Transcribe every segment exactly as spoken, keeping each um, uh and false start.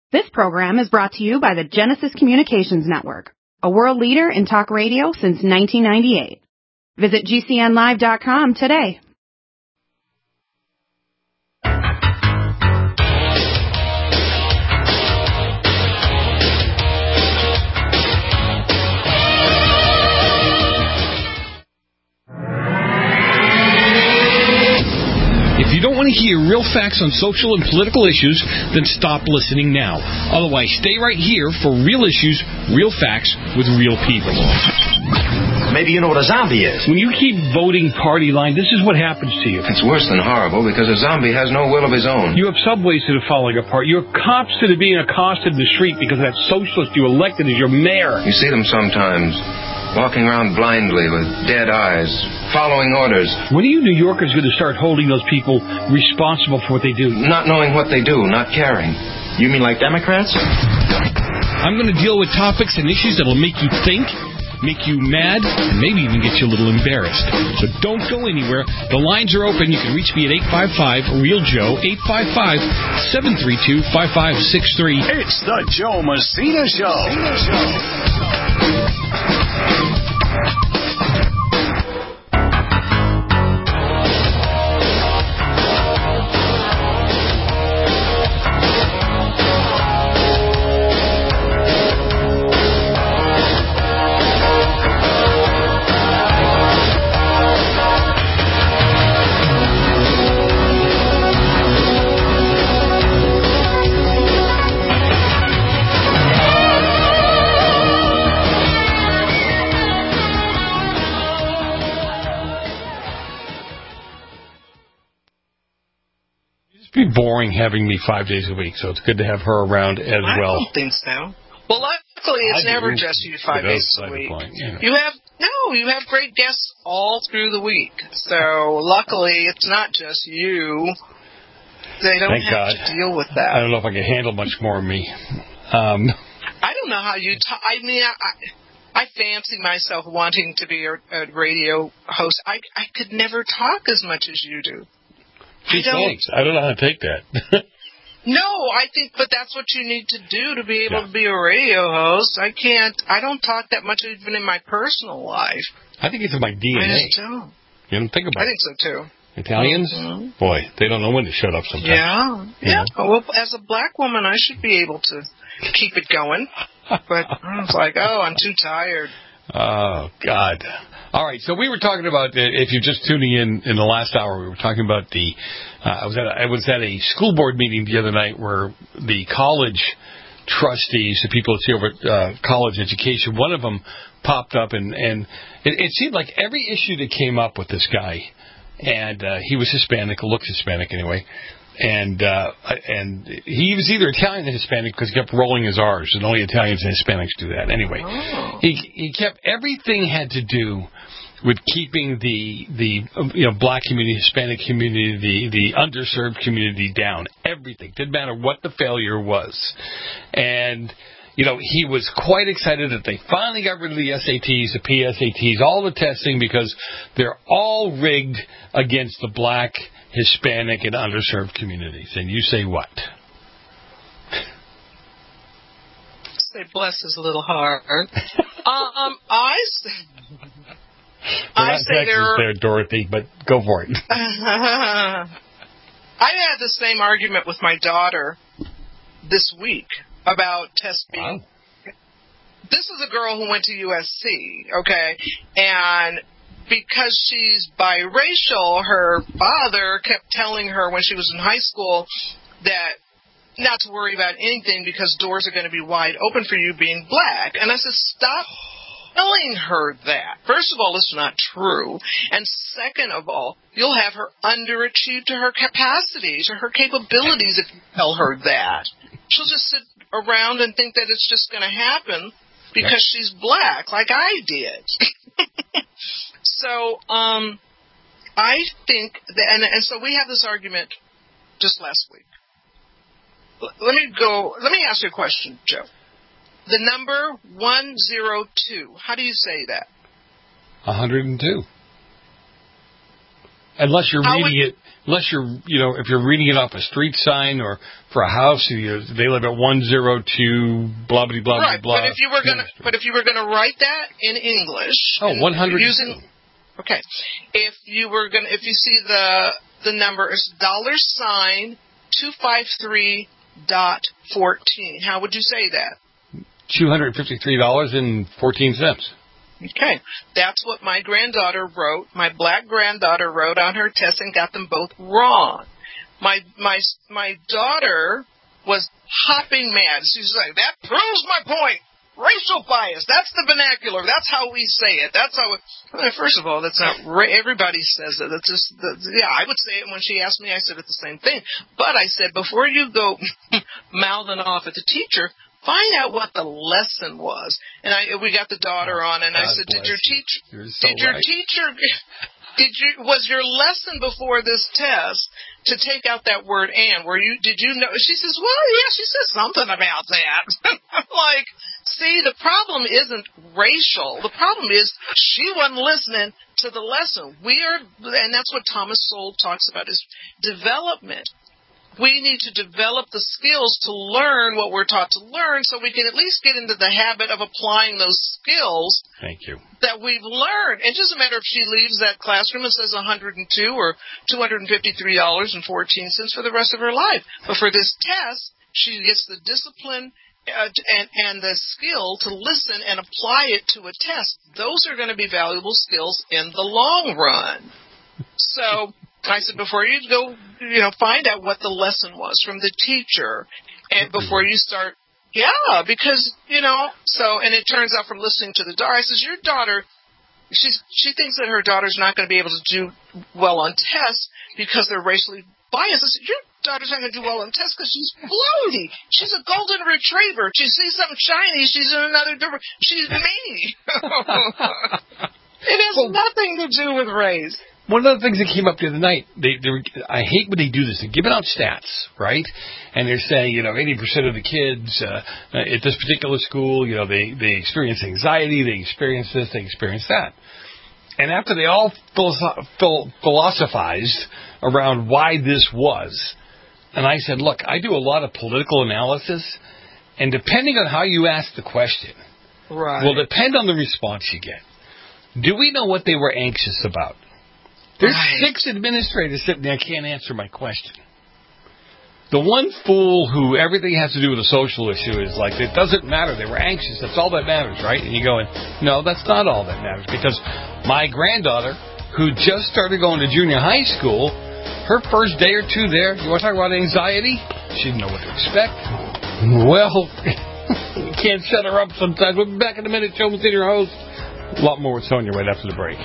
This program is brought to you by the Genesis Communications Network, a world leader in talk radio since nineteen ninety-eight. Visit G C N live dot com today. If you don't want to hear real facts on social and political issues, then stop listening now. Otherwise, stay right here for real issues, real facts, with real people. Maybe you know what a zombie is. When you keep voting party line, this is what happens to you. It's worse than horrible because a zombie has no will of his own. You have subways that are falling apart. You have cops that are being accosted in the street because that socialist you elected as your mayor. You see them sometimes, walking around blindly with dead eyes, following orders. When are you New Yorkers going to start holding those people responsible for what they do? Not knowing what they do, not caring. You mean like Democrats? I'm going to deal with topics and issues that will make you think, make you mad, and maybe even get you a little embarrassed. So don't go anywhere. The lines are open. You can reach me at eight five five, REAL Joe, eight five five, seven three two, five five six three. It's the Joe Messina Show. It'd be boring having me five days a week, so it's good to have her around as I well. I don't think so. Well, luckily, it's I never do. just you five days a week. Point, you, know. you have no, you have great guests all through the week. So luckily, it's not just you. They don't Thank have God. to deal with that. I don't know if I can handle much more of me. Um, I don't know how you. T- I mean, I, I fancy myself wanting to be a, a radio host. I I could never talk as much as you do. Gee, I thanks. I don't know how to take that. No, I think, but that's what you need to do to be able yeah. to be a radio host. I can't, I don't talk that much even in my personal life. I think it's in my D N A. I just don't. You don't think about I it. think so, too. Italians? Mm-hmm. Boy, they don't know when to shut up sometimes. Yeah. You Yeah. know? Well, as a black woman, I should be able to keep it going. But I was like, oh, I'm too tired. Oh, God. All right, so we were talking about, if you're just tuning in in the last hour, we were talking about the, uh, I was at a, I was at a school board meeting the other night where the college trustees, the people that see over uh, college education, one of them popped up, and, and it, it seemed like every issue that came up with this guy, and uh, he was Hispanic, looked Hispanic anyway, and uh, and he was either Italian or Hispanic because he kept rolling his R's, and only Italians and Hispanics do that. Anyway, oh. he he kept everything had to do with keeping the the you know black community, Hispanic community, the the underserved community down. Everything didn't matter what the failure was, and you know he was quite excited that they finally got rid of the S A Ts, the P S A Ts, all the testing because they're all rigged against the black, Hispanic, and underserved communities. And you say what? Say bless is a little hard. um, I say, I say there, there, Dorothy, but go for it. I had the same argument with my daughter this week about test being. Wow. This is a girl who went to U S C, okay, and because she's biracial, her father kept telling her when she was in high school that not to worry about anything because doors are going to be wide open for you being black. And I said, stop telling her that. First of all, it's not true. And second of all, you'll have her underachieve to her capacity, to her capabilities if you tell her that. She'll just sit around and think that it's just going to happen because she's black, like I did. So, um, I think, that, and, and so we had this argument just last week. L- let me go, let me ask you a question, Joe. The number one oh two, how do you say that? one hundred two. Unless you're How reading would, it, unless you're, you know, if you're reading it off a street sign or for a house, you, they live at one oh two, blah, blah, blah, right, blah. but if you were gonna, but if you were gonna write that in English, oh, one hundred using, okay, if you were gonna, if you see the the number is dollar sign two five three dot fourteen, how would you say that? Two hundred fifty-three dollars and fourteen cents. Okay, that's what my granddaughter wrote. My black granddaughter wrote on her test and got them both wrong. My my my daughter was hopping mad. She was like, "That proves my point. Racial bias. That's the vernacular. That's how we say it. That's how." It, well, first of all, that's not. Everybody says it. That's just. That's, yeah, I would say it when she asked me. I said it's the same thing. But I said before you go mouthing off at the teacher, find out what the lesson was. And I, we got the daughter on, and God I said, "Did your teacher? So did your right. teacher? Did you? Was your lesson before this test to take out that word and? Were you? Did you know?" She says, "Well, yeah." She says something about that. I'm like, see, the problem isn't racial. The problem is she wasn't listening to the lesson. We are, and that's what Thomas Sowell talks about is development. We need to develop the skills to learn what we're taught to learn so we can at least get into the habit of applying those skills Thank you. that we've learned. It doesn't matter if she leaves that classroom and says one hundred two or two hundred fifty-three dollars and fourteen cents for the rest of her life. But for this test, she gets the discipline uh, and, and the skill to listen and apply it to a test. Those are going to be valuable skills in the long run. So I said, before you go, you know, find out what the lesson was from the teacher, and before you start, yeah, because, you know, so, and it turns out from listening to the daughter, I says, your daughter, she's, she thinks that her daughter's not going to be able to do well on tests because they're racially biased. I said, your daughter's not going to do well on tests because she's floaty. She's a golden retriever. She sees something shiny, she's in another, she's me. It has well, nothing to do with race. One of the things that came up the other night, they, they were, I hate when they do this. They're giving out stats, right? And they're saying, you know, eighty percent of the kids uh, at this particular school, you know, they, they experience anxiety, they experience this, they experience that. And after they all philosoph- philosophized around why this was, and I said, look, I do a lot of political analysis, and depending on how you ask the question, right, will depend on the response you get. Do we know what they were anxious about? There's right. six administrators sitting there can't answer my question. The one fool who everything has to do with a social issue is like, it doesn't matter. They were anxious. That's all that matters, right? And you're going, no, that's not all that matters. Because my granddaughter, who just started going to junior high school, her first day or two there, you want to talk about anxiety? She didn't know what to expect. Well, you can't shut her up sometimes. We'll be back in a minute. Joe Messina, your host. A lot more with Sonia right after the break.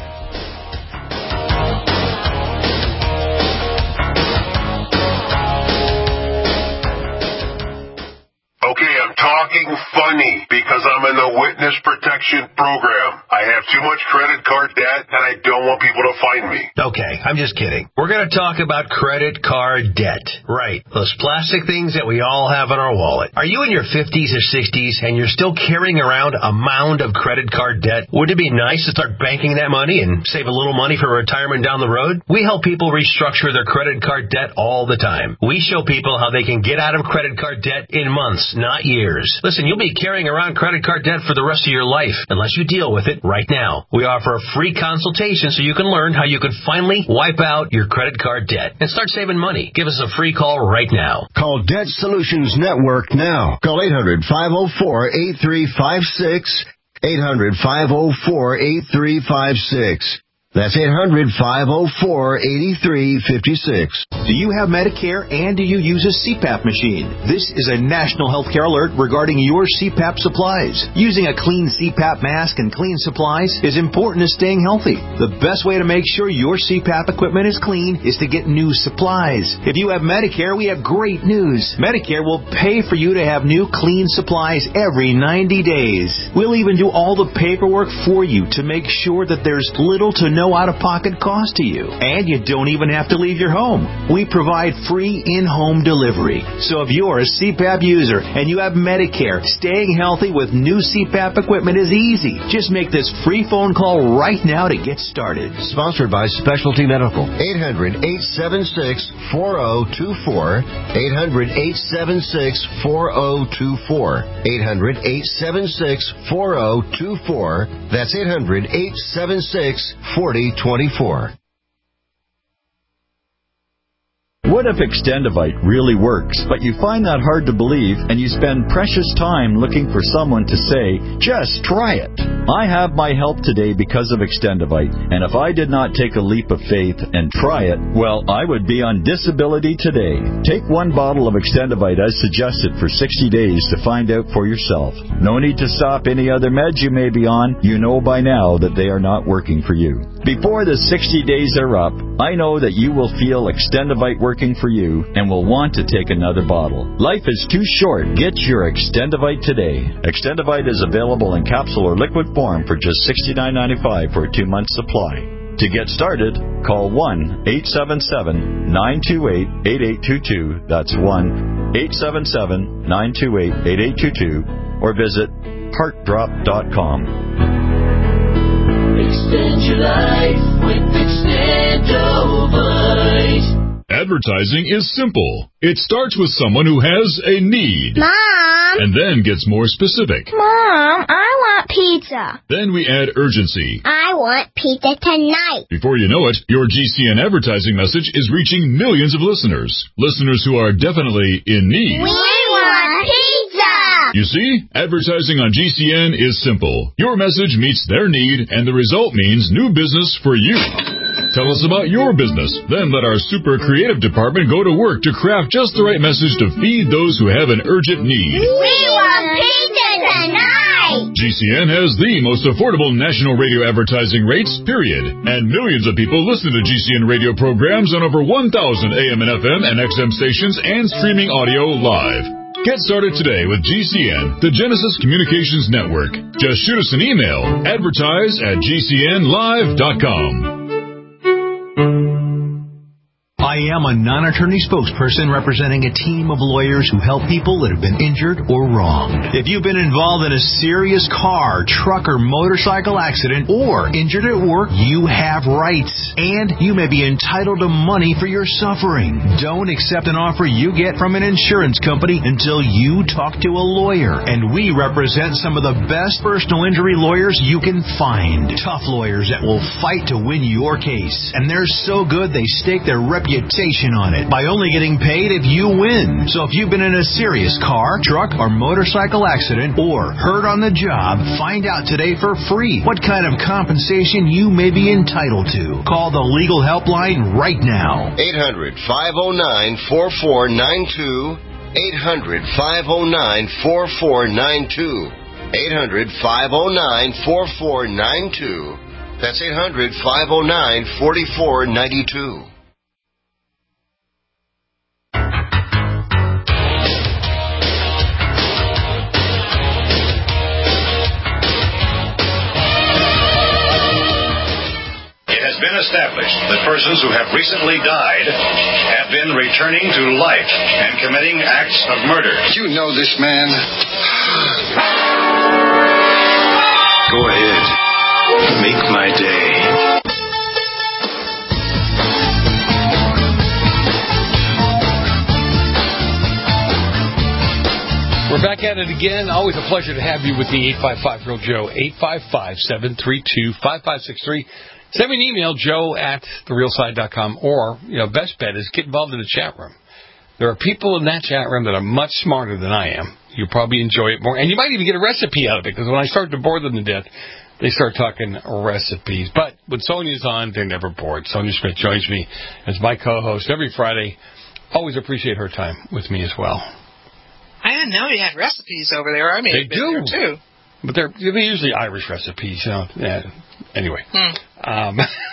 Okay, I'm talking funny because I'm in the witness protection program. I have too much credit card debt and I don't want people to find me. Okay, I'm just kidding. We're going to talk about credit card debt. Right, those plastic things that we all have in our wallet. Are you in your fifties or sixties and you're still carrying around a mound of credit card debt? Wouldn't it be nice to start banking that money and save a little money for retirement down the road? We help people restructure their credit card debt all the time. We show people how they can get out of credit card debt in months, not years. Listen, you'll be carrying around credit card debt for the rest of your life unless you deal with it right now. We offer a free consultation so you can learn how you can finally wipe out your credit card debt and start saving money. Give us a free call right now. Call Debt Solutions Network now. Call eight hundred, five oh four, eight three five six, eight hundred, five oh four, eight three five six. That's eight hundred, five oh four, eight three five six. Do you have Medicare and do you use a C PAP machine? This is a national healthcare alert regarding your C PAP supplies. Using a clean C PAP mask and clean supplies is important to staying healthy. The best way to make sure your C PAP equipment is clean is to get new supplies. If you have Medicare, we have great news. Medicare will pay for you to have new clean supplies every ninety days. We'll even do all the paperwork for you to make sure that there's little to no no out-of-pocket cost to you. And you don't even have to leave your home. We provide free in-home delivery. So if you're a C PAP user and you have Medicare, staying healthy with new C PAP equipment is easy. Just make this free phone call right now to get started. Sponsored by Specialty Medical. eight hundred, eight seven six, four zero two four. eight hundred, eight seven six, four zero two four. eight hundred, eight seven six, four zero two four. That's eight hundred, eight seven six, four zero two four. What if Extendivite really works, but you find that hard to believe and you spend precious time looking for someone to say, just try it? I have my help today because of Extendivite, and if I did not take a leap of faith and try it, well, I would be on disability today. Take one bottle of Extendivite as suggested for sixty days to find out for yourself. No need to stop any other meds you may be on. You know by now that they are not working for you. Before the sixty days are up, I know that you will feel Extendivite working for you and will want to take another bottle. Life is too short. Get your Extendivite today. Extendivite is available in capsule or liquid form for just sixty-nine ninety-five for a two-month supply. To get started, call one eight seven seven, nine two eight, eight eight two two. That's one eight seven seven, nine two eight, eight eight two two or visit heart drop dot com. Extend your life with Extendivite. Advertising is simple. It starts with someone who has a need. Mom! And then gets more specific. Mom, I want pizza. Then we add urgency. I want pizza tonight. Before you know it, your G C N advertising message is reaching millions of listeners. Listeners who are definitely in need. We want pizza! You see, advertising on G C N is simple. Your message meets their need, and the result means new business for you. Tell us about your business. Then let our super creative department go to work to craft just the right message to feed those who have an urgent need. We want pizza tonight! G C N has the most affordable national radio advertising rates, period. And millions of people listen to G C N radio programs on over one thousand A M and F M and X M stations and streaming audio live. Get started today with G C N, the Genesis Communications Network. Just shoot us an email, advertise at G C N live dot com. I am a non-attorney spokesperson representing a team of lawyers who help people that have been injured or wronged. If you've been involved in a serious car, truck, or motorcycle accident or injured at work, you have rights, and you may be entitled to money for your suffering. Don't accept an offer you get from an insurance company until you talk to a lawyer, and we represent some of the best personal injury lawyers you can find. Tough lawyers that will fight to win your case, and they're so good they stake their reputation on it by only getting paid if you win. So if you've been in a serious car, truck, or motorcycle accident or hurt on the job, find out today for free what kind of compensation you may be entitled to. Call the legal helpline right now. eight hundred, five oh nine, four four nine two. eight hundred, five oh nine, four four nine two. eight hundred, five oh nine, four four nine two. That's eight hundred, five oh nine, four four nine two. Been established that persons who have recently died have been returning to life and committing acts of murder. You know this man. Go ahead. Make my day. We're back at it again. Always a pleasure to have you with me, eight five five, Real Joe, eight five five, seven three two, five five six three. Send me an email, joe at the real side dot com, or, you know, best bet is get involved in the chat room. There are people in that chat room that are much smarter than I am. You'll probably enjoy it more. And you might even get a recipe out of it, because when I start to bore them to death, they start talking recipes. But when Sonia's on, they're never bored. Sonia Smith joins me as my co-host every Friday. Always appreciate her time with me as well. I didn't know you had recipes over there. I mean, they do, too. But they're, they're usually Irish recipes, you know. Yeah. Anyway. Hmm. Um,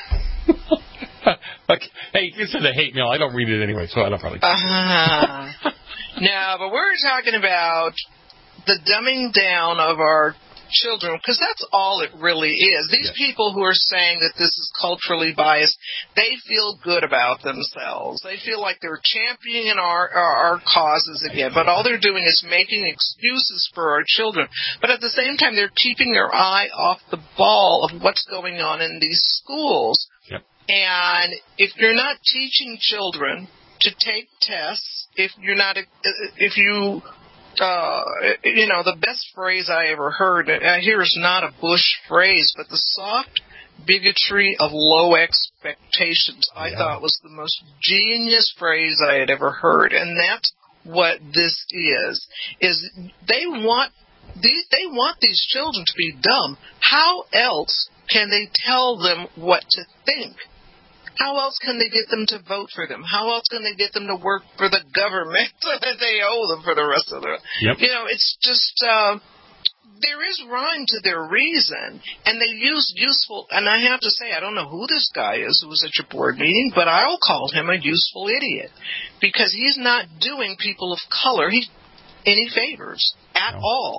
okay. Hey, it's in the hate mail. I don't read it anyway, so I don't probably. Uh, no, but we're talking about the dumbing down of our children, because that's all it really is. These yes. people who are saying that this is culturally biased, they feel good about themselves. They feel like they're championing our, our, our causes again, but all they're doing is making excuses for our children. But at the same time, they're keeping their eye off the ball of what's going on in these schools. Yep. And if you're not teaching children to take tests, if you're not, if you... Uh, you know, the best phrase I ever heard, uh, here is not a Bush phrase, but the soft bigotry of low expectations, I yeah. thought was the most genius phrase I had ever heard. And that's what this is, is they want, these, they want these children to be dumb. How else can they tell them what to think? How else can they get them to vote for them? How else can they get them to work for the government that they owe them for the rest of their life? Yep. You know, it's just, uh, there is rhyme to their reason, and they use useful, and I have to say, I don't know who this guy is who was at your board meeting, but I'll call him a useful idiot, because he's not doing people of color he, any favors at no. all.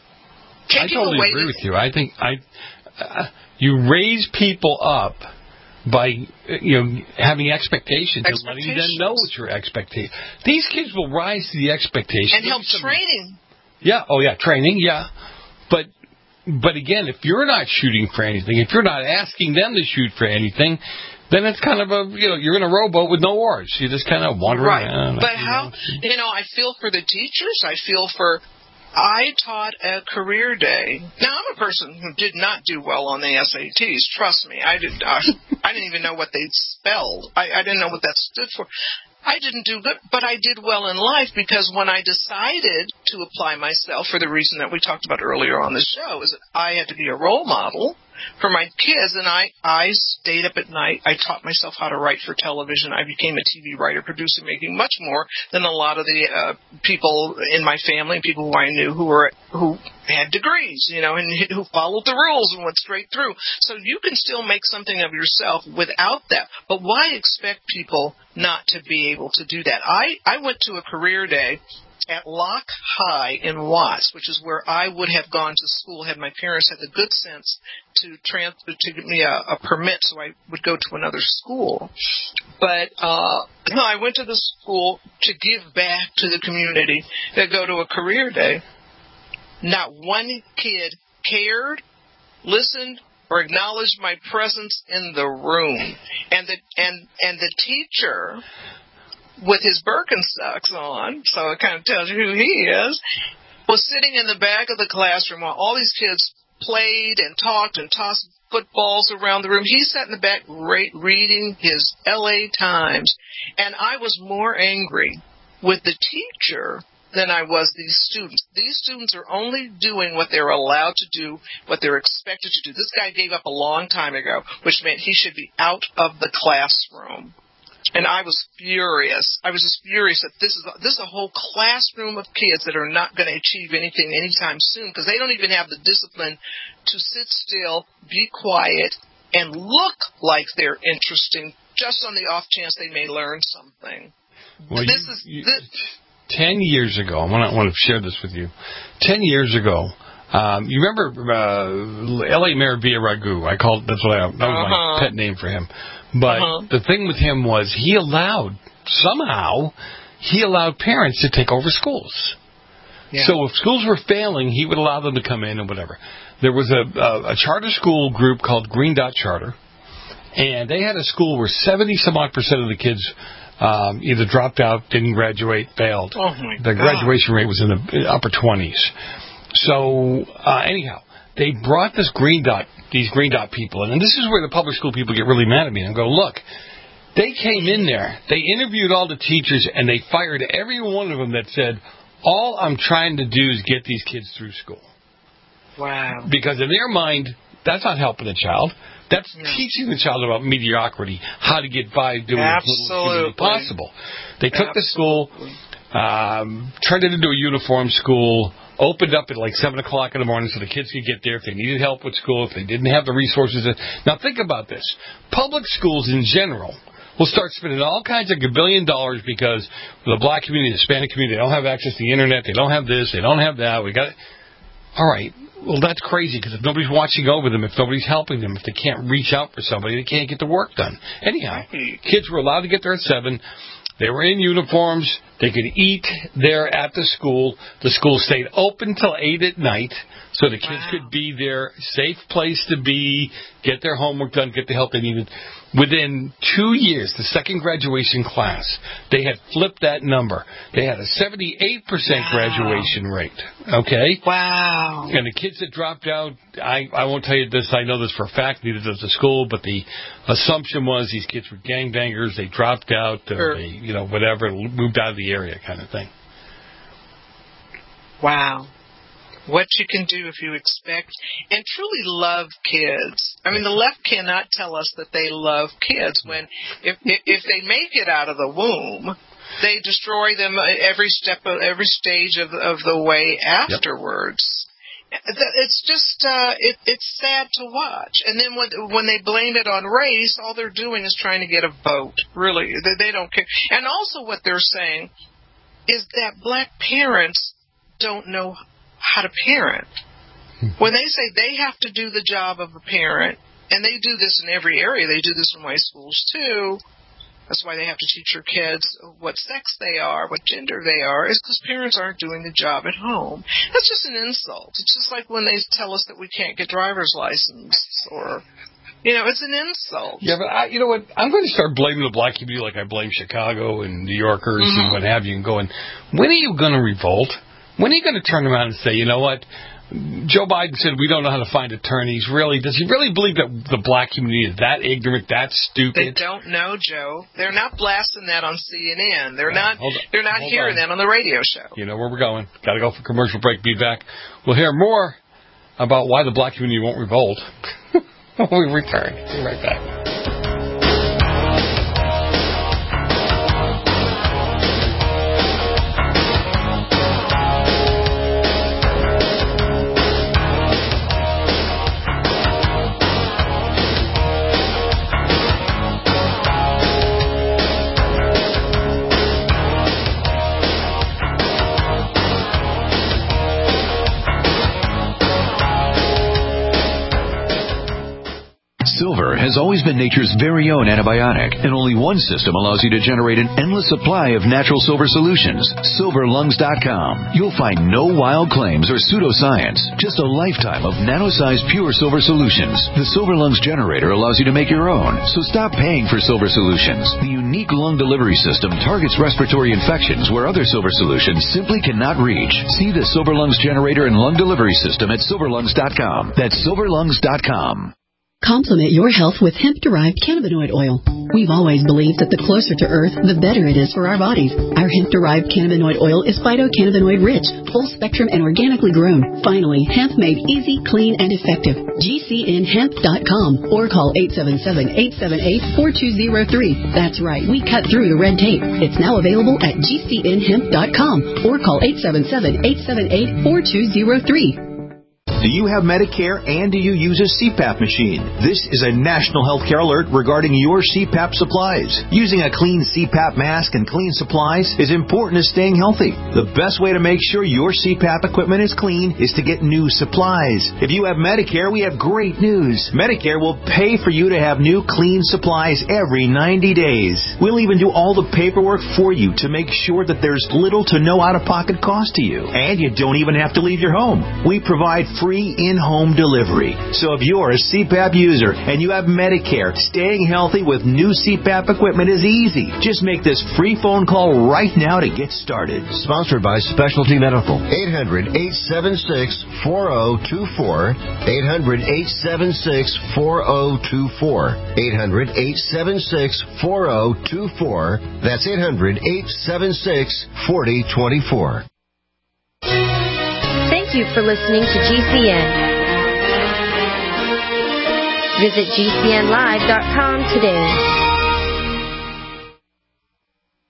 Taking I totally away agree the, with you. I think I, uh, you raise people up by, you know, having expectations, expectations. and letting them know what your expectations. These kids will rise to the expectations. And help training. Yeah, oh yeah, training, yeah. But, but again, if you're not shooting for anything, if you're not asking them to shoot for anything, then it's kind of a, you know, you're in a rowboat with no oars. You just kind of wander right. around. But how, you know, I feel for the teachers. I feel for... I taught a career day. Now, I'm a person who did not do well on the S A Ts. Trust me. I, did, uh, I didn't even know what they spelled. I, I didn't know what that stood for. I didn't do good, but I did well in life because when I decided to apply myself for the reason that we talked about earlier on the show, is that I had to be a role model for my kids, and I, I stayed up at night. I taught myself how to write for television. I became a T V writer, producer, making much more than a lot of the uh, people in my family, people who I knew who were who had degrees, you know, and who followed the rules and went straight through. So you can still make something of yourself without that. But why expect people not to be able to do that? I, I went to a career day at Locke High in Watts, which is where I would have gone to school had my parents had the good sense to trans- to give me a, a permit so I would go to another school. But uh, I went to the school to give back to the community, to go to a career day. Not one kid cared, listened, or acknowledged my presence in the room. And the, and, and the teacher, with his Birkenstocks on, so it kind of tells you who he is, was sitting in the back of the classroom while all these kids played and talked and tossed footballs around the room. He sat in the back re- reading his L A Times, and I was more angry with the teacher than I was these students. These students are only doing what they're allowed to do, what they're expected to do. This guy gave up a long time ago, which meant he should be out of the classroom. And I was furious. I was just furious that this is a, this is a whole classroom of kids that are not going to achieve anything anytime soon because they don't even have the discipline to sit still, be quiet, and look like they're interesting just on the off chance they may learn something. Well, this you, is you, this, ten years ago, I want to, I want to share this with you. Ten years ago, um, you remember uh, L A Mayor Villaraigosa? I called that's what I, that was uh-huh. my pet name for him. But uh-huh. the thing with him was he allowed, somehow, he allowed parents to take over schools. Yeah. So if schools were failing, he would allow them to come in and whatever. There was a, a, a charter school group called Green Dot Charter, and they had a school where seventy-some-odd percent of the kids um, either dropped out, didn't graduate, failed. Oh my the God. graduation rate was in the upper twenties. So uh, anyhow, they brought this Green Dot these Green Dot people in. And this is where the public school people get really mad at me and go, look, they came in there, they interviewed all the teachers, and they fired every one of them that said, all I'm trying to do is get these kids through school. Wow. Because in their mind, that's not helping the child. That's yeah. teaching the child about mediocrity, how to get by doing as little as humanly possible. They took Absolutely. the school, um, turned it into a uniform school, opened up at like seven o'clock in the morning so the kids could get there if they needed help with school, if they didn't have the resources. Now think about this. Public schools in general will start spending all kinds of gabillion dollars because the black community, the Hispanic community, they don't have access to the internet, they don't have this, they don't have that. We got All right. well, that's crazy because if nobody's watching over them, if nobody's helping them, if they can't reach out for somebody, they can't get the work done. Anyhow, kids were allowed to get there at seven. They were in uniforms. They could eat there at the school. The school stayed open till eight at night, so the kids wow. could be there, safe place to be, get their homework done, get the help they needed. Within two years, the second graduation class, they had flipped that number. They had a seventy-eight percent wow. graduation rate. Okay? Wow. And the kids that dropped out, I, I won't tell you this, I know this for a fact, neither does the school, but the assumption was these kids were gangbangers, they dropped out, or they, you know, whatever, moved out of the area kind of thing. Wow. What you can do if you expect and truly love kids. I mean, the left cannot tell us that they love kids when if if they make it out of the womb, they destroy them every step of every stage of of the way afterwards. Yep. It's just uh, it, it's sad to watch. And then when when they blame it on race, all they're doing is trying to get a vote. Really, they, they don't care. And also, what they're saying is that black parents don't know how to parent. When they say they have to do the job of a parent, and they do this in every area, they do this in white schools too. That's why they have to teach their kids what sex they are, what gender they are, is because parents aren't doing the job at home. That's just an insult. It's just like when they tell us that we can't get driver's license, or, you know, it's an insult. Yeah, but I, you know what? I'm going to start blaming the black community like I blame Chicago and New Yorkers mm-hmm. and what have you, and going, when are you going to revolt? When are you going to turn around and say, you know what, Joe Biden said we don't know how to find attorneys. Really, does he really believe that the black community is that ignorant, that stupid? They don't know, Joe. They're not blasting that on C N N. They're not. They're not hearing that on the radio show. You know where we're going. Got to go for commercial break. Be back. We'll hear more about why the black community won't revolt when we return. Be right back. Silver has always been nature's very own antibiotic, and only one system allows you to generate an endless supply of natural silver solutions. silver lungs dot com. You'll find no wild claims or pseudoscience, just a lifetime of nano-sized pure silver solutions. The Silver Lungs generator allows you to make your own, so stop paying for silver solutions. The unique lung delivery system targets respiratory infections where other silver solutions simply cannot reach. See the Silver Lungs generator and lung delivery system at silver lungs dot com. That's silver lungs dot com. Complement your health with hemp-derived cannabinoid oil. We've always believed that the closer to Earth, the better it is for our bodies. Our hemp-derived cannabinoid oil is phytocannabinoid-rich, full-spectrum, and organically grown. Finally, hemp made easy, clean, and effective. G C N hemp dot com or call eight seven seven, eight seven eight, four two zero three. That's right, we cut through the red tape. It's now available at G C N hemp dot com or call eight seven seven, eight seven eight, four two zero three. Do you have Medicare and do you use a C PAP machine? This is a national healthcare alert regarding your C PAP supplies. Using a clean C PAP mask and clean supplies is important to staying healthy. The best way to make sure your C PAP equipment is clean is to get new supplies. If you have Medicare, we have great news. Medicare will pay for you to have new clean supplies every ninety days. We'll even do all the paperwork for you to make sure that there's little to no out-of-pocket cost to you. And you don't even have to leave your home. We provide free in-home delivery. So if you're a C PAP user and you have Medicare, staying healthy with new C PAP equipment is easy. Just make this free phone call right now to get started. Sponsored by Specialty Medical. eight hundred, eight seven six, four zero two four. eight hundred, eight seven six, four zero two four. eight hundred, eight seven six, four zero two four. That's eight hundred, eight seven six, four zero two four. Thank you for listening to G C N. Visit G C N live dot com today.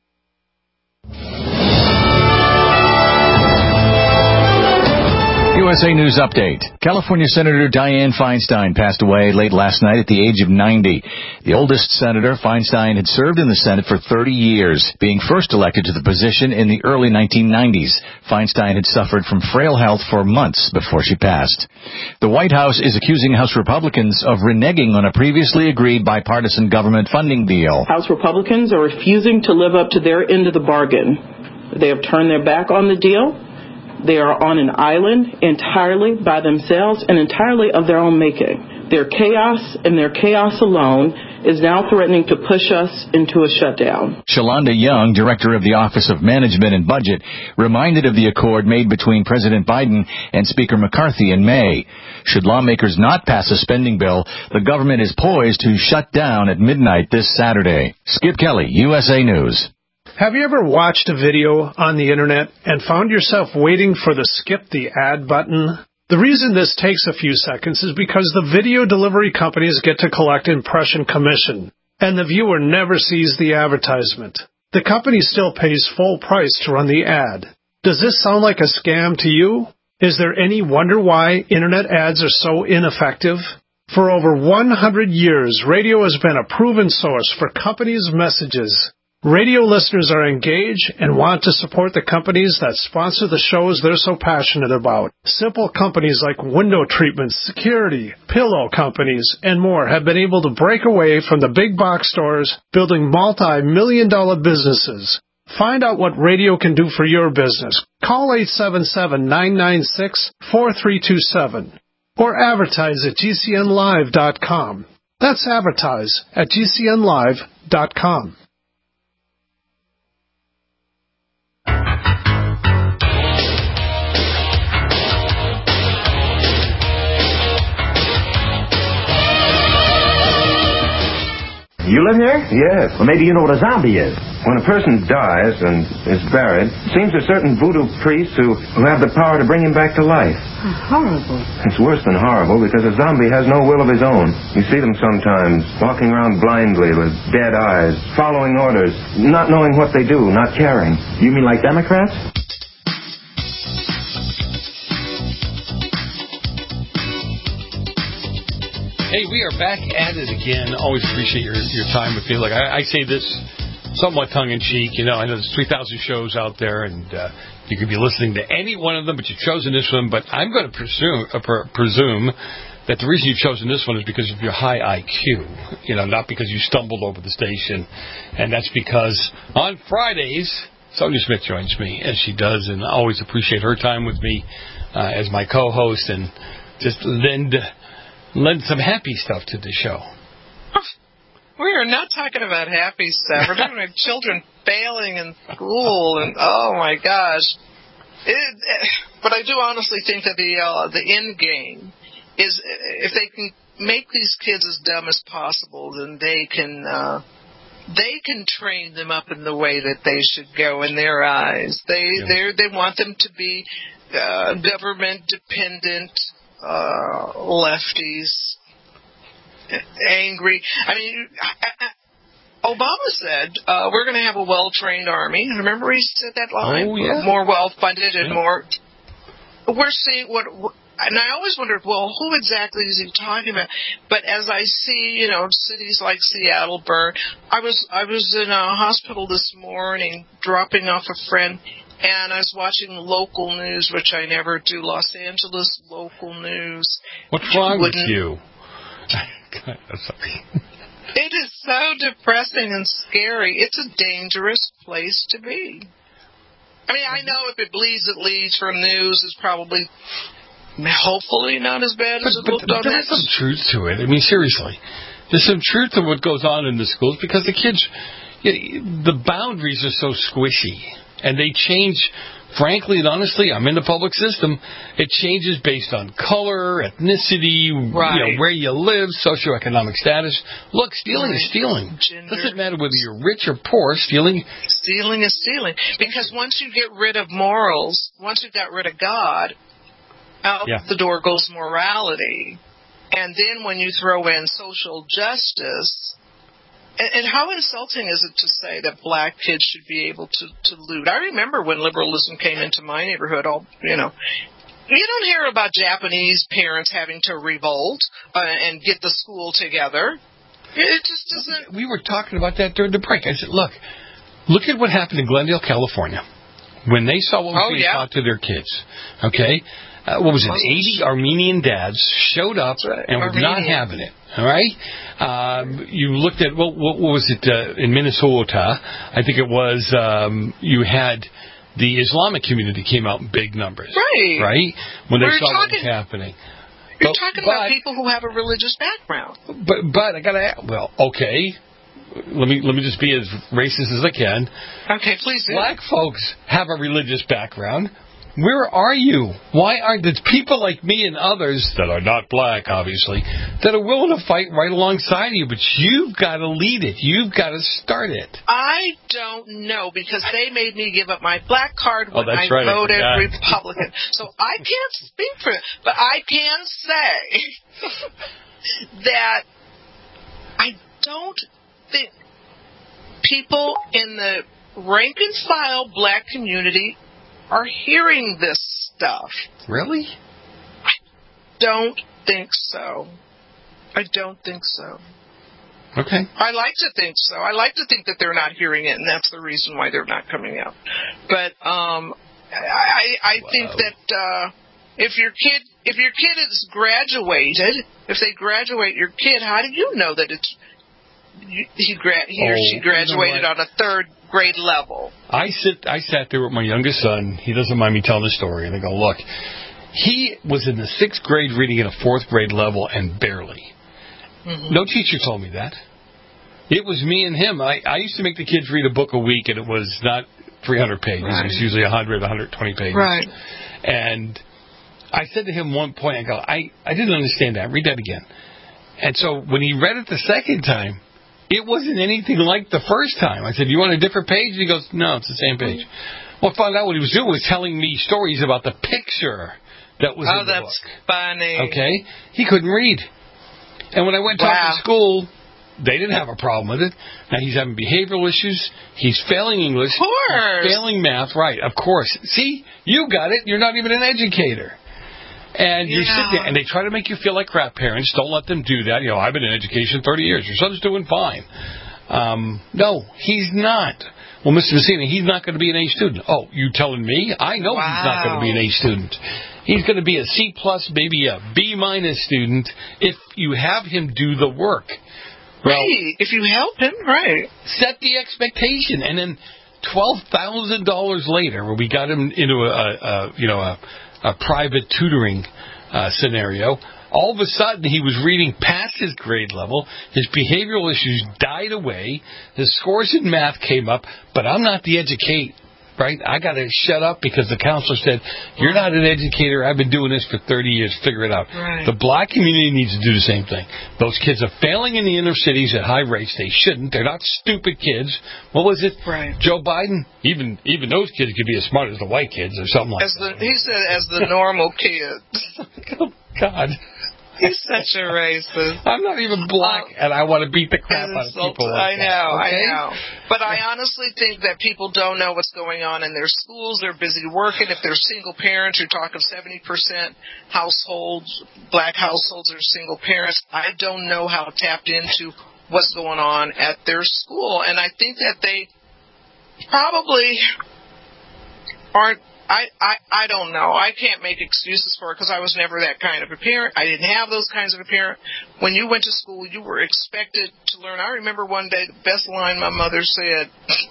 U S A News Update. California Senator Dianne Feinstein passed away late last night at the age of ninety. The oldest senator, Feinstein had served in the Senate for thirty years, being first elected to the position in the early nineteen nineties. Feinstein had suffered from frail health for months before she passed. The White House is accusing House Republicans of reneging on a previously agreed bipartisan government funding deal. House Republicans are refusing to live up to their end of the bargain. They have turned their back on the deal. They are on an island entirely by themselves and entirely of their own making. Their chaos and their chaos alone is now threatening to push us into a shutdown. Shalonda Young, director of the Office of Management and Budget, reminded of the accord made between President Biden and Speaker McCarthy in May. Should lawmakers not pass a spending bill, the government is poised to shut down at midnight this Saturday. Skip Kelly, U S A News. Have you ever watched a video on the internet and found yourself waiting for the skip the ad button? The reason this takes a few seconds is because the video delivery companies get to collect impression commission, and the viewer never sees the advertisement. The company still pays full price to run the ad. Does this sound like a scam to you? Is there any wonder why internet ads are so ineffective? For over one hundred years, radio has been a proven source for companies' messages. Radio listeners are engaged and want to support the companies that sponsor the shows they're so passionate about. Simple companies like window treatments, security, pillow companies, and more have been able to break away from the big box stores, building multi-million dollar businesses. Find out what radio can do for your business. Call eight seven seven, nine nine six, four three two seven or advertise at G C N live dot com. That's advertise at G C N live dot com. You live here? Yes. Well, maybe you know what a zombie is. When a person dies and is buried, it seems a certain voodoo priests who, who have the power to bring him back to life. Horrible. It's worse than horrible because a zombie has no will of his own. You see them sometimes walking around blindly with dead eyes, following orders, not knowing what they do, not caring. You mean like Democrats? Hey, we are back at it again. Always appreciate your, your time with me. Like I, I say this somewhat tongue-in-cheek. You know, I know there's three thousand shows out there, and uh, you could be listening to any one of them, but you've chosen this one. But I'm going to presume, uh, per, presume that the reason you've chosen this one is because of your high I Q. You know, not because you stumbled over the station. And that's because on Fridays, Sonia Smith joins me, as she does, and I always appreciate her time with me uh, as my co-host, and just lend... lend some happy stuff to the show. We are not talking about happy stuff. We're talking about children failing in school, and oh my gosh. It, but I do honestly think that the uh, the end game is if they can make these kids as dumb as possible, then they can uh, they can train them up in the way that they should go in their eyes. They yeah. they they want them to be uh, government dependent. Uh, lefties, angry. I mean, I, I, Obama said uh, we're going to have a well-trained army. Remember he said that line? Oh, yeah. More well-funded and yeah. more. We're seeing what, and I always wondered, well, who exactly is he talking about? But as I see, you know, cities like Seattle burn. I was I was in a hospital this morning dropping off a friend. And I was watching local news, which I never do, Los Angeles local news. What's wrong with you? God, it is so depressing and scary. It's a dangerous place to be. I mean, I know if it bleeds, it leads from news is probably, hopefully, not as bad as but, it but, looked but on there's that. some truth to it. I mean, seriously. There's some truth to what goes on in the schools because the kids, you know, the boundaries are so squishy. And they change, frankly and honestly, I'm in the public system, it changes based on color, ethnicity, right. you know, where you live, socioeconomic status. Look, stealing right. is stealing. Gender. Doesn't matter whether you're rich or poor, stealing. Stealing is stealing. Because once you get rid of morals, once you've got rid of God, out yeah. the door goes morality. And then when you throw in social justice... And, and how insulting is it to say that black kids should be able to, to loot? I remember when liberalism came into my neighborhood, all you know, You don't hear about Japanese parents having to revolt uh, and get the school together. It just doesn't. We were talking about that during the break. I said, look, look at what happened in Glendale, California, when they saw what was oh, being yeah. taught to their kids. Okay? Uh, what was it? eighty Armenian dads showed up right. and were Armenian. not having it. All right? Um, you looked at, what, what was it uh, in Minnesota? I think it was, um, you had the Islamic community came out in big numbers. Right. Right? When they we're saw talking, what was happening. You're but, talking but, about people who have a religious background. But, but I got to ask, well, okay. Let me let me just be as racist as I can. Okay, please do. Black folks have a religious background. Where are you? Why aren't there people like me and others that are not black, obviously, that are willing to fight right alongside you? But you've got to lead it. You've got to start it. I don't know, because they made me give up my black card when oh, that's I right, voted I Republican. So I can't speak for it, but I can say that I don't think people in the rank and file black community are hearing this stuff. Really? I don't think so. I don't think so. Okay. I like to think so. I like to think that they're not hearing it, and that's the reason why they're not coming out. But um, I, I wow. think that uh, if your kid, if your kid is graduated, if they graduate your kid, how do you know that it's he, gra- he or oh, she graduated you know on a third grade level? I sit. I sat there with my youngest son. He doesn't mind me telling the story, and I go, look, he was in the sixth grade reading at a fourth grade level, and barely. Mm-hmm. No teacher told me that. It was me and him. I, I used to make the kids read a book a week, and it was not three hundred pages. Right. It was usually one hundred, one hundred twenty pages. Right. And I said to him one point, I go, I, I didn't understand that. Read that again. And so when he read it the second time, it wasn't anything like the first time. I said, you want a different page? And he goes, no, it's the same page. Well, I found out what he was doing was telling me stories about the picture that was oh, in the book. Oh, that's funny. Okay? He couldn't read. And when I went to wow. school, they didn't have a problem with it. Now he's having behavioral issues. He's failing English. Of course. He's failing math. Right, of course. See, you got it. You're not even an educator. And yeah. you're sitting there, and they try to make you feel like crap, parents. Don't let them do that. You know, I've been in education thirty years. Your son's doing fine. Um, no, he's not. Well, Mister Messina, he's not going to be an A student. Oh, you telling me? I know wow. he's not going to be an A student. He's going to be a C plus, maybe a B minus student if you have him do the work. Well, right. If you help him, right. Set the expectation, and then twelve thousand dollars later, when we got him into a, a, a you know a a private tutoring uh, scenario, all of a sudden he was reading past his grade level, his behavioral issues died away, his scores in math came up, but I'm not the educate, right? I got to shut up because the counselor said, you're not an educator, I've been doing this for thirty years, figure it out. Right. The black community needs to do the same thing. Those kids are failing in the inner cities at high rates. They shouldn't. They're not stupid kids. What was it? Right. Joe Biden? Even even those kids could be as smart as the white kids or something like as that. The, he said, as the normal kids. Oh, God. He's such a racist. I'm not even black, uh, and I want to beat the crap out of people like I know, that, okay? I know. But I honestly think that people don't know what's going on in their schools. They're busy working. If they're single parents, you're talking seventy percent households, black households are single parents. I don't know how tapped into what's going on at their school. And I think that they probably aren't. I, I, I don't know. I can't make excuses for it because I was never that kind of a parent. I didn't have those kinds of a parent. When you went to school, you were expected to learn. I remember one day the best line my mother said,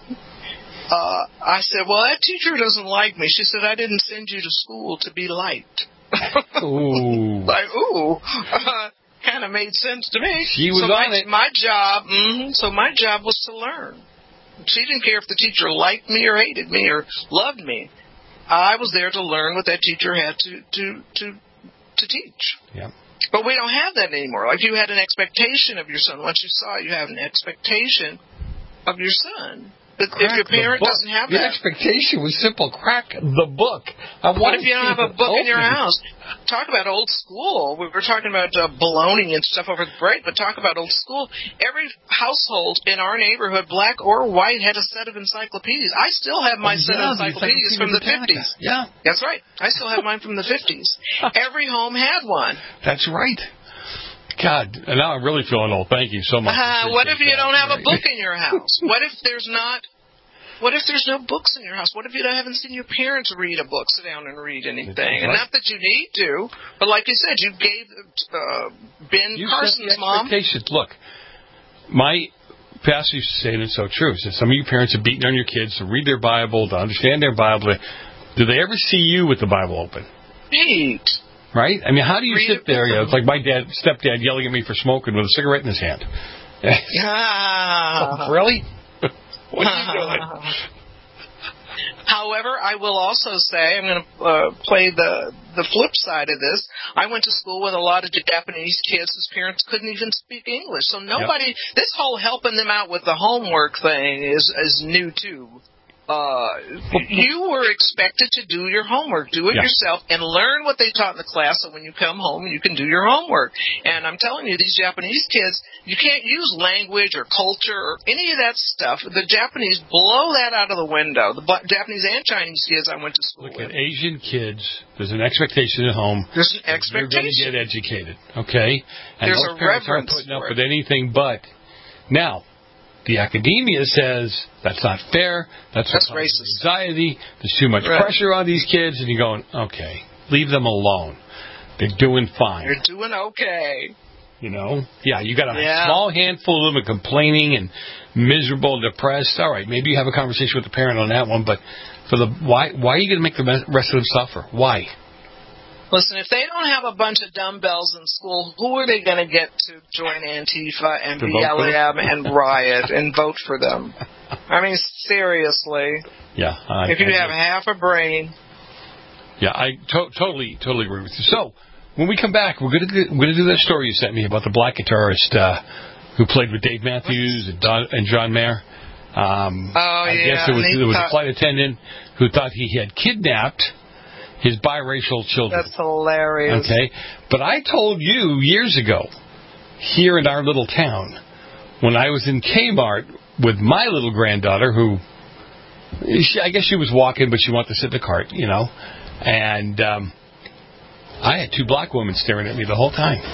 uh, I said, well, that teacher doesn't like me. She said, I didn't send you to school to be liked. Ooh. Like, ooh. Uh, kind of made sense to me. She was so on my, it. My job, mm-hmm, so my job was to learn. She didn't care if the teacher liked me or hated me or loved me. I was there to learn what that teacher had to to to, to teach. Yeah. But we don't have that anymore. Like you had an expectation of your son. Once you saw it, you have an expectation of your son. If your parent doesn't have the that. The expectation was simple. Crack the book. I what if you don't have a book in your open. house? Talk about old school. We were talking about uh, baloney and stuff over the break, but talk about old school. Every household in our neighborhood, black or white, had a set of encyclopedias. I still have my oh, set yeah, of encyclopedias from the fifties. Yeah. That's right. I still have mine from the fifties. Every home had one. That's right. God, and now I'm really feeling old. Thank you so much. Uh, what if you that. don't have right. a book in your house? What if there's not... What if there's no books in your house? What if you haven't seen your parents read a book, sit down and read anything? Right. And not that you need to, but like you said, you gave uh, Ben you Carson's mom. Look, my pastor used to say, and it's so true, so some of you parents are beating on your kids to read their Bible, to understand their Bible. Do they ever see you with the Bible open? Right. Right? I mean, how do you read sit there? You know, it's like my dad, stepdad yelling at me for smoking with a cigarette in his hand. Yeah. Oh, really? What are you doing? However, I will also say, I'm going to uh, play the the flip side of this. I went to school with a lot of Japanese kids whose parents couldn't even speak English. So nobody, yep. this whole helping them out with the homework thing is, is new too. Uh, you were expected to do your homework, do it yeah. yourself, and learn what they taught in the class so when you come home, you can do your homework. And I'm telling you, these Japanese kids, you can't use language or culture or any of that stuff. The Japanese blow that out of the window. The Japanese and Chinese kids I went to school Look, with. at Asian kids, there's an expectation at home. There's an expectation. You're going to get educated, okay? And there's those a parents reverence aren't putting up for with it. anything but. Now, the academia says that's not fair. That's, that's what causes racist. Anxiety. There's too much right. pressure on these kids, and you're going, okay, leave them alone. They're doing fine. They're doing okay. You know, yeah, you got a yeah. small handful of them complaining and miserable, depressed. All right, maybe you have a conversation with the parent on that one, but for the why, why are you going to make the rest of them suffer? Why? Listen, if they don't have a bunch of dumbbells in school, who are they going to get to join Antifa and B L M and riot and vote for them? I mean, seriously. Yeah. I, if you I, have I, half a brain. Yeah, I to- totally, totally agree with you. So, when we come back, we're going to we're going to do that story you sent me about the black guitarist uh, who played with Dave Matthews and, Don, and John Mayer. Um, oh, I yeah. guess there was, there was thought- a flight attendant who thought he had kidnapped his biracial children. That's hilarious. Okay, but I told you years ago, here in our little town, when I was in Kmart with my little granddaughter, who, she, I guess she was walking, but she wanted to sit in the cart, you know, and um, I had two black women staring at me the whole time.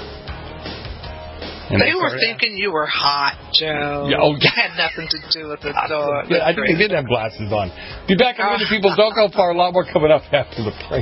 And they were thinking out. You were hot, Joe. Yeah, oh, it had nothing to do with the dog. Yeah, I think they did have glasses on. Be back in a minute, people. Don't go far. A lot more coming up after the break.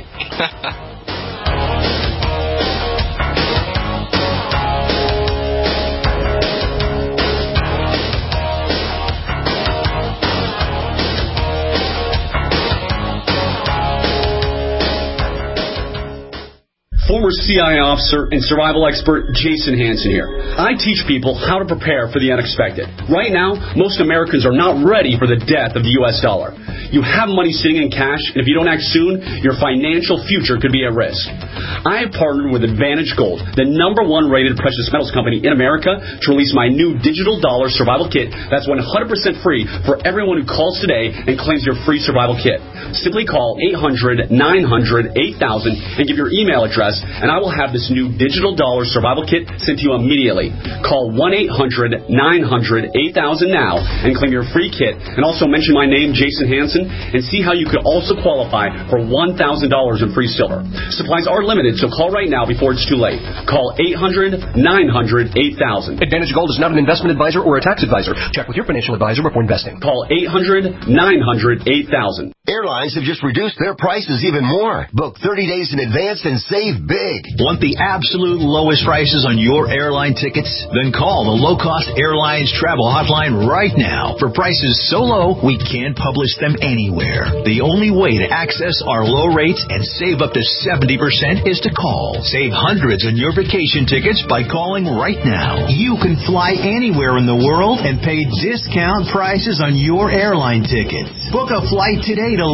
Former C I A officer and survival expert Jason Hansen here. I teach people how to prepare for the unexpected. Right now, most Americans are not ready for the death of the U S dollar. You have money sitting in cash, and if you don't act soon, your financial future could be at risk. I have partnered with Advantage Gold, the number one rated precious metals company in America, to release my new digital dollar survival kit that's one hundred percent free for everyone who calls today and claims your free survival kit. Simply call eight hundred, nine hundred, eight thousand and give your email address, and I will have this new digital dollar survival kit sent to you immediately. Call one eight hundred, nine hundred, eight thousand now and claim your free kit, and also mention my name, Jason Hansen, and see how you could also qualify for one thousand dollars in free silver. Supplies are limited, so call right now before it's too late. Call eight hundred, nine hundred, eight thousand. Advantage Gold is not an investment advisor or a tax advisor. Check with your financial advisor before investing. Call eight hundred, nine hundred, eight thousand. Airlines have just reduced their prices even more. Book thirty days in advance and save big. Want the absolute lowest prices on your airline tickets? Then call the Low Cost Airlines Travel Hotline right now. For prices so low, we can't publish them anywhere. The only way to access our low rates and save up to seventy percent is to call. Save hundreds on your vacation tickets by calling right now. You can fly anywhere in the world and pay discount prices on your airline tickets. Book a flight today to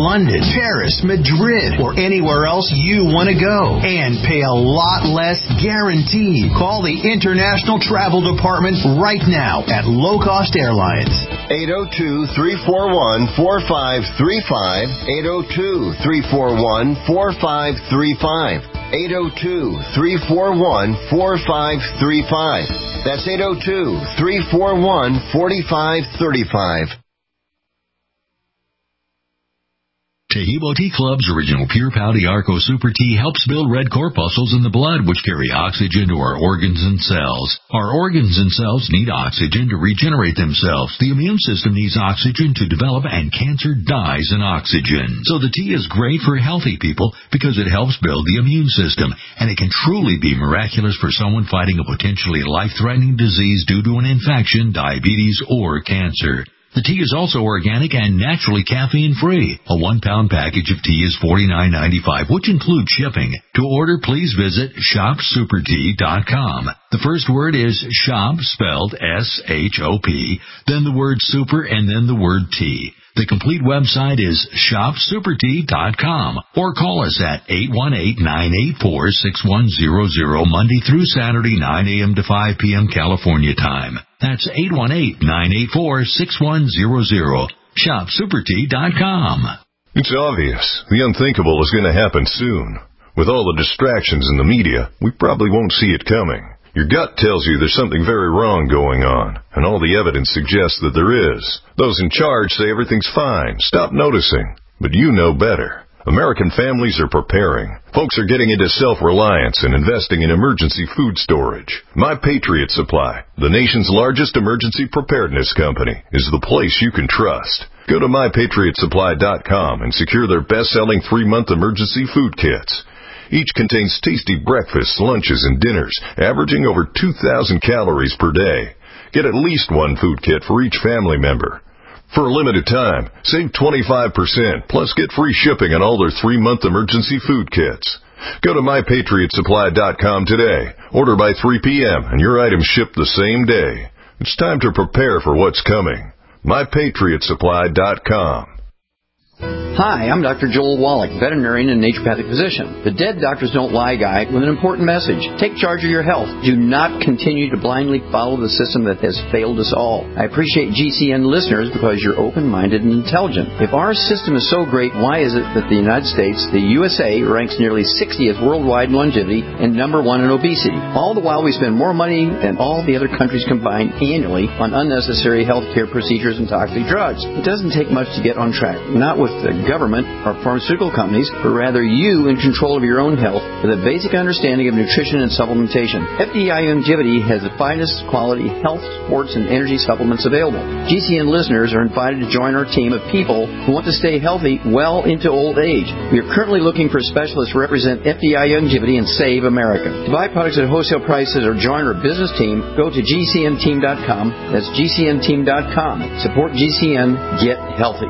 London, Paris, Madrid, or anywhere else you want to go. And pay a lot less guaranteed. Call the International Travel Department right now at Low Cost Airlines. eight oh two, three four one, four five three five. eight oh two, three four one, four five three five. eight oh two, three four one, four five three five. That's eight oh two, three four one, four five three five. Tahibo Tea Club's original Pure Pau Arco Super Tea helps build red corpuscles in the blood, which carry oxygen to our organs and cells. Our organs and cells need oxygen to regenerate themselves. The immune system needs oxygen to develop, and cancer dies in oxygen. So the tea is great for healthy people because it helps build the immune system, and it can truly be miraculous for someone fighting a potentially life-threatening disease due to an infection, diabetes, or cancer. The tea is also organic and naturally caffeine-free. A one-pound package of tea is forty-nine ninety-five, which includes shipping. To order, please visit shop super tea dot com. The first word is shop, spelled S H O P, then the word super, and then the word tea. The complete website is shop super tea dot com, or call us at eight one eight, nine eight four, six one zero zero, Monday through Saturday, nine a.m. to five p.m. California time. That's eight one eight, nine eight four, six one zero zero. shop super tea dot com. It's obvious. The unthinkable is going to happen soon. With all the distractions in the media, we probably won't see it coming. Your gut tells you there's something very wrong going on, and all the evidence suggests that there is. Those in charge say everything's fine. Stop noticing. But you know better. American families are preparing. Folks are getting into self-reliance and investing in emergency food storage. My Patriot Supply, the nation's largest emergency preparedness company, is the place you can trust. Go to my patriot supply dot com and secure their best-selling three-month emergency food kits. Each contains tasty breakfasts, lunches, and dinners, averaging over two thousand calories per day. Get at least one food kit for each family member. For a limited time, save twenty-five percent, plus get free shipping on all their three-month emergency food kits. Go to my patriot supply dot com today. Order by three p.m. and your items ship the same day. It's time to prepare for what's coming. my patriot supply dot com. Hi, I'm Doctor Joel Wallach, veterinarian and naturopathic physician. The Dead Doctors Don't Lie guy with an important message. Take charge of your health. Do not continue to blindly follow the system that has failed us all. I appreciate G C N listeners because you're open-minded and intelligent. If our system is so great, why is it that the United States, the U S A, ranks nearly sixtieth worldwide in longevity and number one in obesity? All the while we spend more money than all the other countries combined annually on unnecessary health care procedures and toxic drugs. It doesn't take much to get on track. Not with the government or pharmaceutical companies, but rather you in control of your own health with a basic understanding of nutrition and supplementation. F D I Longevity has the finest quality health, sports, and energy supplements available. G C N listeners are invited to join our team of people who want to stay healthy well into old age. We are currently looking for specialists to represent F D I Longevity and Save America. To buy products at wholesale prices or join our business team, go to G C N team dot com. That's G C N team dot com. Support G C N. Get healthy.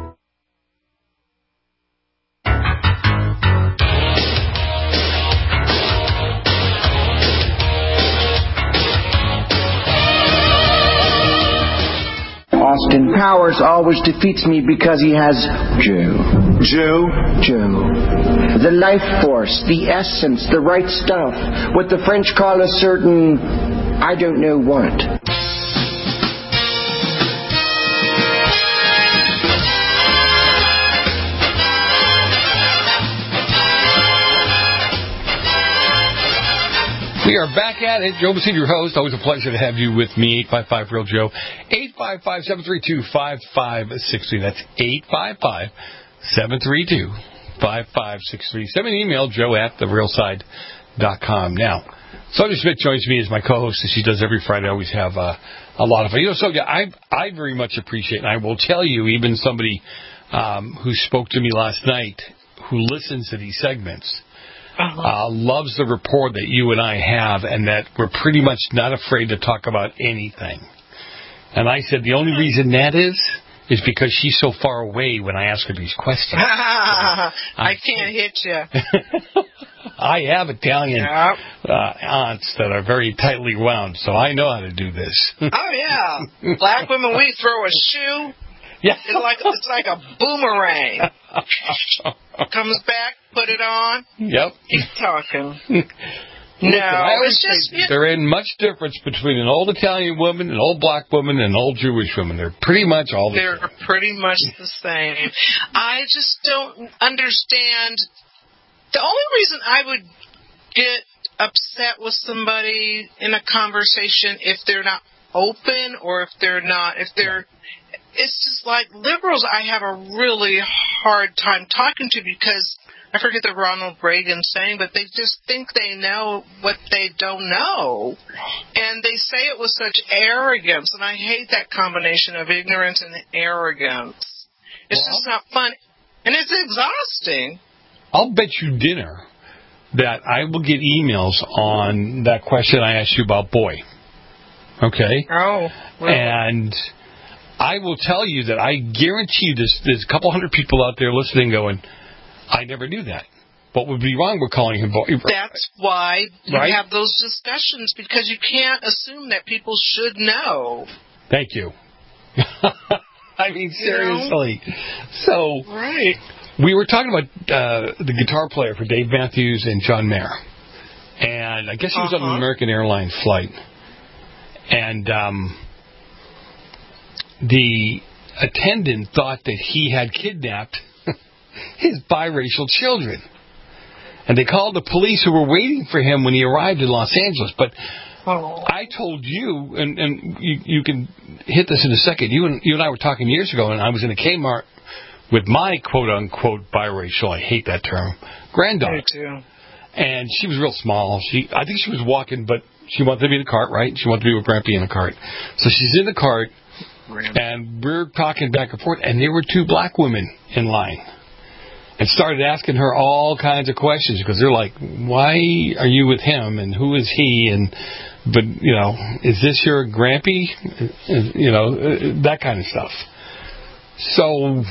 Austin Powers always defeats me because he has Joe. Joe? Joe. The life force, the essence, the right stuff. What the French call a certain, I don't know what. We are back at it. Joe Messina, your host. Always a pleasure to have you with me. eight five five, real Joe. eight five five, seven three two, five five six three. That's eight five five, seven three two, five five six three. Send me an email, joe at the real side dot com. Now, Sonia Smith joins me as my co-host, as she does every Friday. I always have uh, a lot of fun. You know, Sonia, I, I very much appreciate, and I will tell you, even somebody um, who spoke to me last night, who listens to these segments, Uh-huh. Uh, loves the rapport that you and I have, and that we're pretty much not afraid to talk about anything. And I said the only reason that is is because she's so far away when I ask her these questions. I, I can't hit you. I have Italian yep. uh, aunts that are very tightly wound, so I know how to do this. Oh, yeah. Black women, we throw a shoe. Yeah. It's like it's like a boomerang. Comes back, put it on. Yep. Keep talking. Listen, No, I always it's just say there ain't much difference between an old Italian woman, an old black woman, and an old Jewish woman. They're pretty much all the they're same. pretty much the same. I just don't understand. The only reason I would get upset with somebody in a conversation if they're not open or if they're not, if they're, it's just like liberals I have a really hard time talking to because I forget the Ronald Reagan saying, but they just think they know what they don't know. And they say it with such arrogance, and I hate that combination of ignorance and arrogance. It's well, just not fun, and it's exhausting. I'll bet you dinner that I will get emails on that question I asked you about boy. Okay? Oh. Well. And I will tell you that I guarantee you this, there's a couple hundred people out there listening going, I never knew that. What would be wrong with calling him boy? That's why you right? have those discussions, because you can't assume that people should know. Thank you. I mean, seriously. You know? So, right. we were talking about uh, the guitar player for Dave Matthews and John Mayer. And I guess he was uh-huh. on an American Airlines flight. And um, the attendant thought that he had kidnapped his biracial children. And they called the police who were waiting for him when he arrived in Los Angeles. But oh. I told you, and, and you, you can hit this in a second, you and, you and I were talking years ago, and I was in a Kmart with my quote-unquote biracial, I hate that term, granddaughter. Me too. And she was real small. She, I think she was walking, but she wanted to be in the cart, right? She wanted to be with Grampy in the cart. So she's in the cart, and we're talking back and forth, and there were two black women in line. And started asking her all kinds of questions because they're like, why are you with him and who is he? And, but, you know, is this your Grampy? You know, that kind of stuff. So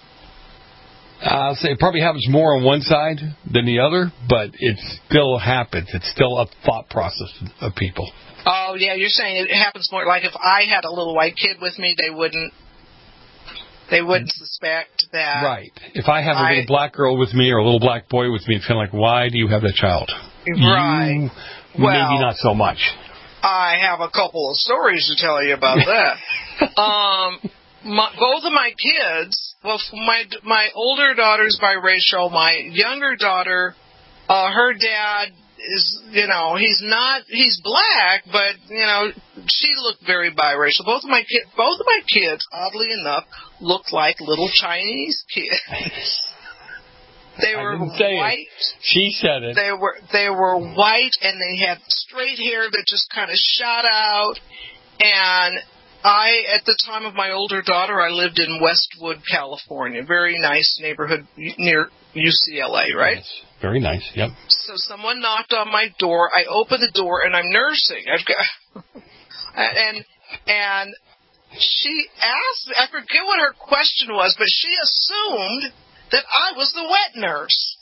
I'll say it probably happens more on one side than the other, but it still happens. It's still a thought process of people. Oh, yeah, you're saying it happens more. Like if I had a little white kid with me, they wouldn't. They wouldn't suspect that. Right. If I have a I, little black girl with me or a little black boy with me, it's kind of like, why do you have that child? Right. You, well, maybe not so much. I have a couple of stories to tell you about that. um, my, both of my kids, well, my my older daughter's biracial. My younger daughter, uh, her dad is, you know, he's not, he's black, but, you know, she looked very biracial. Both of my kids, both of my kids, oddly enough, looked like little Chinese kids. They were white. It. She said it. They were they were white, and they had straight hair that just kind of shot out. And I, at the time of my older daughter, I lived in Westwood, California, very nice neighborhood near U C L A, right? Yes. Very nice, yep. So someone knocked on my door. I opened the door, and I'm nursing. I've got, and and she asked, I forget what her question was, but she assumed that I was the wet nurse.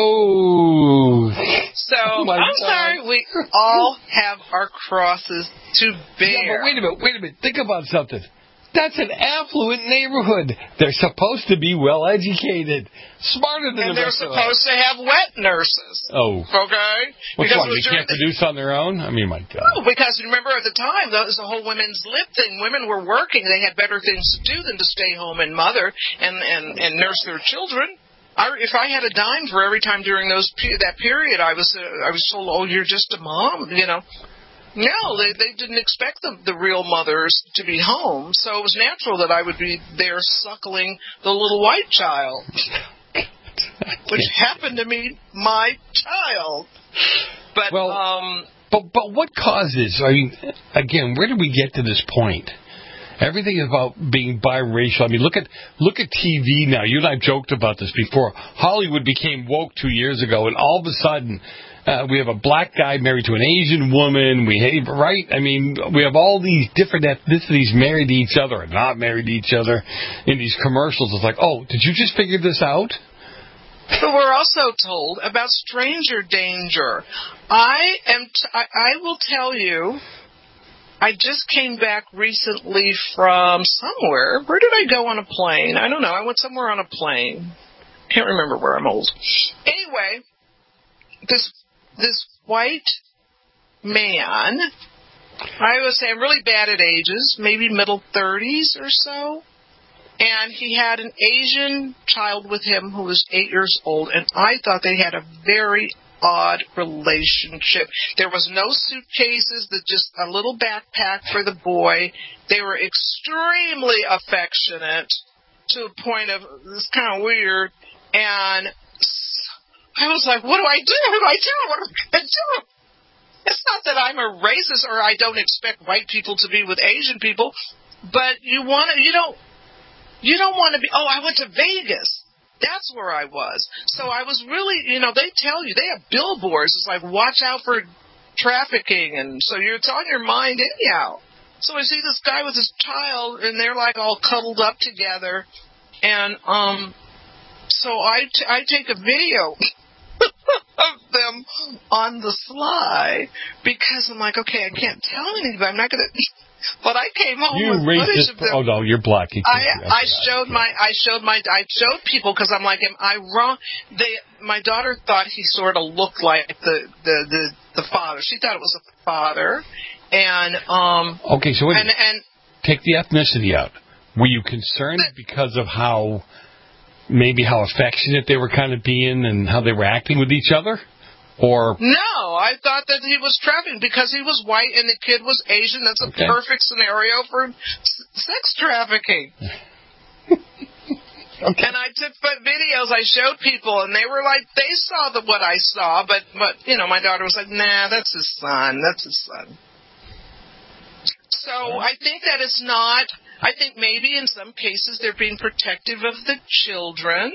Oh. So, oh I'm God. sorry, we all have our crosses to bear. Yeah, but wait a minute, wait a minute. Think about something. That's an affluent neighborhood. They're supposed to be well-educated, smarter than and the rest of us. And they're supposed to have wet nurses. Oh. Okay? What's because wrong? They can't the, produce on their own? I mean, my God. No, because remember at the time, that was the whole women's lib thing. Women were working. They had better things to do than to stay home and mother and, and, and nurse their children. I, if I had a dime for every time during those that period, I was uh, I was told, oh, you're just a mom, you know. No, they they didn't expect the, the real mothers to be home, so it was natural that I would be there suckling the little white child, which happened to be my child. But well, um, but but what causes? I mean, again, where did we get to this point? Everything is about being biracial. I mean, look at look at T V now. You and I joked about this before. Hollywood became woke two years ago, and all of a sudden, uh, we have a black guy married to an Asian woman. We hate, right? I mean, we have all these different ethnicities married to each other and not married to each other in these commercials. It's like, oh, did you just figure this out? But we're also told about stranger danger. I am. T- I, I will tell you I just came back recently from somewhere. Where did I go on a plane? I don't know. I went somewhere on a plane. Can't remember where. I'm old. Anyway, this this white man, I would say I'm really bad at ages, maybe middle thirties or so. And he had an Asian child with him who was eight years old, and I thought they had a very odd relationship. There was no suitcases, just a little backpack for the boy. They were extremely affectionate to a point of, it's kind of weird. And I was like, what do I do? What do I do? What do I do? It's not that I'm a racist or I don't expect white people to be with Asian people, but you want to, you don't, you don't want to be, oh, I went to Vegas. That's where I was. So I was really, you know, they tell you, they have billboards. It's like, watch out for trafficking. And so you're, it's on your mind anyhow. So I see this guy with his child, and they're like all cuddled up together. And um, so I, t- I take a video of them on the sly because I'm like, okay, I can't tell anybody. I'm not going to... But I came home you with footage racist, of them. Oh no, you're black. You I I showed my I showed my I showed people because I'm like, am I wrong? They my daughter thought he sort of looked like the the the, the father. She thought it was a father, and um. Okay, so wait, and and take the ethnicity out. Were you concerned the, because of how maybe how affectionate they were kind of being and how they were acting with each other? Or no, I thought that he was trafficking because he was white and the kid was Asian. That's a okay. perfect scenario for s- sex trafficking. Okay. And I took videos. I showed people, and they were like, they saw the, what I saw, but but you know, my daughter was like, nah, that's his son. That's his son. So I think that it's not. I think maybe in some cases they're being protective of the children.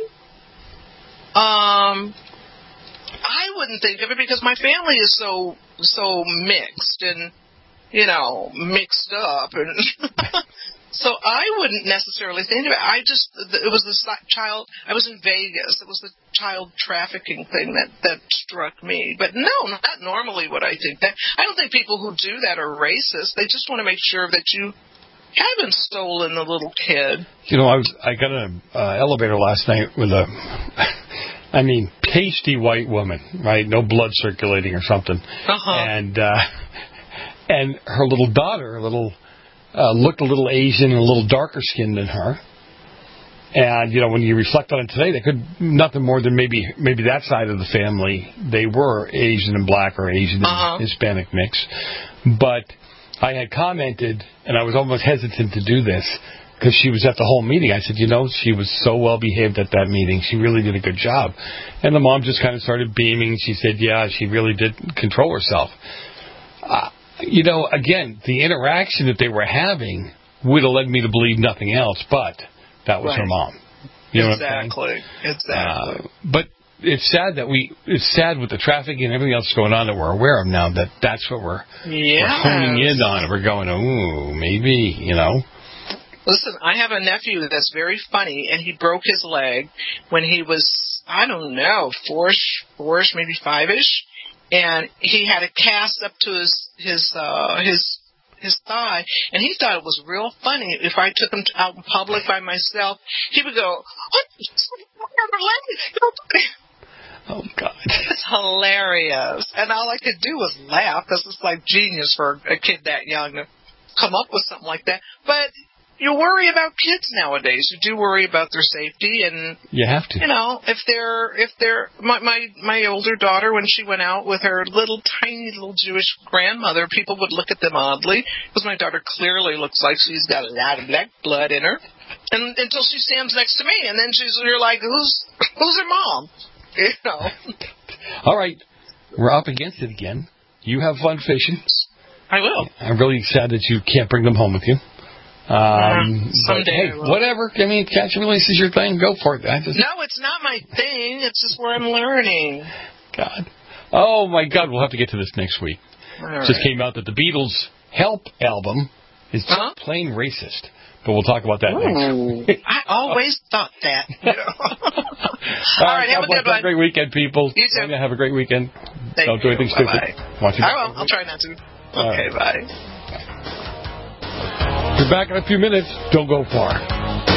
Um. I wouldn't think of it because my family is so so mixed and, you know, mixed up. And so I wouldn't necessarily think of it. I just, it was the child, I was in Vegas. It was the child trafficking thing that, that struck me. But no, not normally would I think that. I don't think people who do that are racist. They just want to make sure that you haven't stolen the little kid. You know, I was I got an uh, elevator last night with a... I mean, pasty white woman, right? No blood circulating or something. Uh-huh. And uh, and her little daughter, a little uh, looked a little Asian and a little darker skinned than her. And you know, when you reflect on it today, they could nothing more than maybe maybe that side of the family they were Asian and black or Asian uh-huh. and Hispanic mix. But I had commented, and I was almost hesitant to do this. Because she was at the whole meeting. I said, you know, she was so well behaved at that meeting. She really did a good job. And the mom just kind of started beaming. She said, yeah, she really did control herself. Uh, you know, again, the interaction that they were having would have led me to believe nothing else, but that was right. her mom. You know exactly. what I'm saying? Exactly. Uh, but it's sad that we, it's sad with the trafficking and everything else going on that we're aware of now that that's what we're, yes. we're honing in on. We're going, ooh, maybe, you know. Listen, I have a nephew that's very funny, and he broke his leg when he was, I don't know, four-ish, four-ish, maybe five-ish, and he had a cast up to his his uh, his his thigh, and he thought it was real funny. If I took him out in public by myself, he would go, oh, God. It's hilarious. And all I could do was laugh, because it's like genius for a kid that young to come up with something like that. But you worry about kids nowadays. You do worry about their safety, and you have to. You know, if they're if they're my my my older daughter, when she went out with her little tiny little Jewish grandmother, people would look at them oddly because my daughter clearly looks like she's got a lot of black blood in her, and until she stands next to me, and then she's you're like, who's who's her mom? You know. All right, we're up against it again. You have fun fishing. I will. I'm really sad that you can't bring them home with you. Um, yeah, someday. But, hey, whatever. I mean, catch and release is your thing. Go for it. I just... No, it's not my thing. It's just where I'm learning. God. Oh, my God. We'll have to get to this next week. All it just right. came out that the Beatles' Help album is just uh-huh. plain racist. But we'll talk about that Ooh. next week. I always thought that. You know? All, All right, have a good one. Have a great weekend, people. You too. Have a great weekend. Thank Don't do anything Bye-bye. stupid. Watch I will. I'll try not to. Okay, right. bye. Be back in a few minutes. Don't go far.